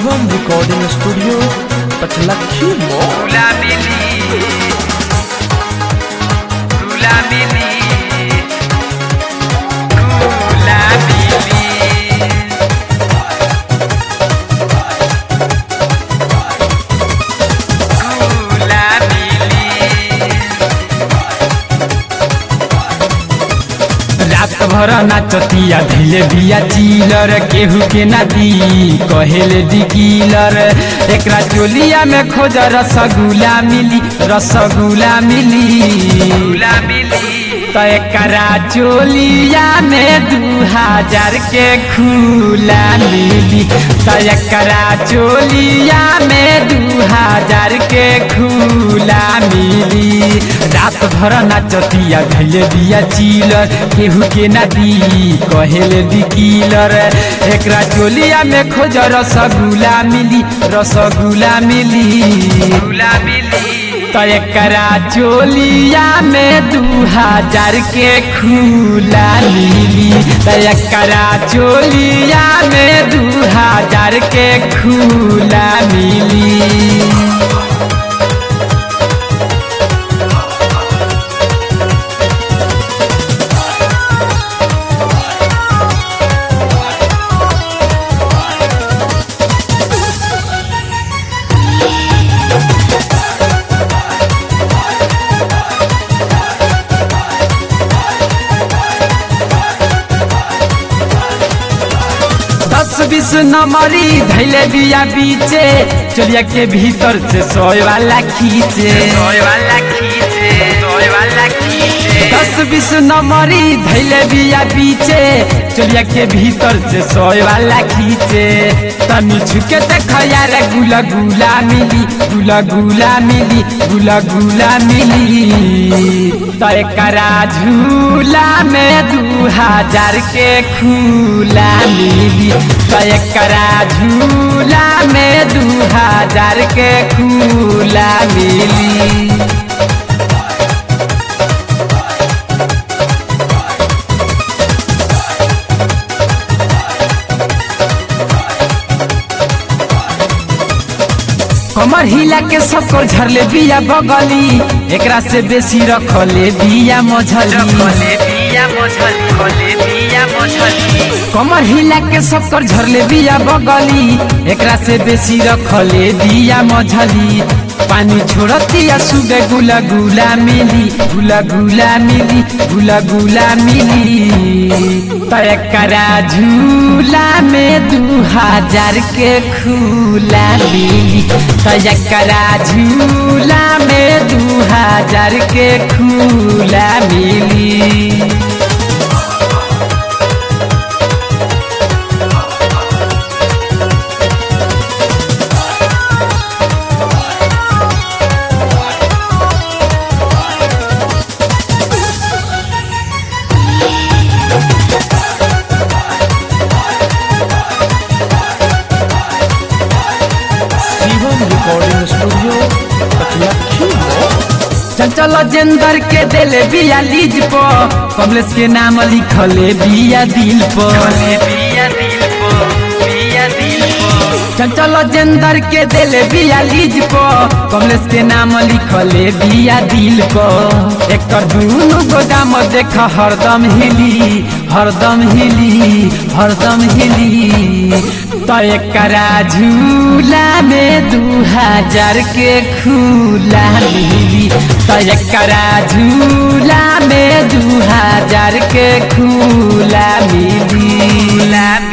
Shivam recording studio Pachlakhi मोड़। झूला मिली झूला मिली झूला मिली झूला मिली। रात भर नाचतिया धैले बिया चिलर केहू के ना दी कहेले डिकीलर एकरा चोलिया में खोज रसगुल्ला मिली रसगुल्ला मिली तो एकरा चोलिया में 2000 के खुला मिली तो एकरा चोलिया में 2000 के खुला मिली। रात भर नाचतिया धैले बिया चिलर केहू के ना दी कहेले डिकीलर एकरा चोलिया में खोज रसगुल्ला मिली रसगुल्ला मिली तो एकरा चोलिया में 2000 के खुला मिली तो एकरा चोलिया में 2000 के खुला मिली। बीस नंबरी धैले बिया बीचे चोलिया के भीतर से 100 वाला खींचे 10-20 नंबरी धैले बिया बीचे चोलिया के भीतर से 100 वाला खींचे तनी छुके देख यार गुला मिली गुला मिली तो एकरा झूला में 2000 के खुला मिली तो एकरा झूला में 2000 के खुला मिली। कमर हिला के सबको झरले बिया बगली एकरा से बेसी रखले बिया मझली कमर हिला के सबको झरले बिया बगली एकरा से बेसी रखले बिया मझली पानी छोड़तिया सुबह गुला मिली तो एकरा झूला में 2000 के खुला मिली तो एकरा झूला में 2000 के खुला मिली। रिकॉर्डिंग स्टूडियो पचलखी मोड़। चंचल जेंदर के दिले बिया लीज पो कमलेश के नाम लिखले बिया दिल पो चंचल जेंदर के दिले बिया लीज पो कमलेश के नाम लिखले बिया दिल पो एक दूनु गोदाम देख हरदम हिली तो एकरा झूला में 2000 के खुला मिली तो एकरा झूला में 2000 के खुला मिली।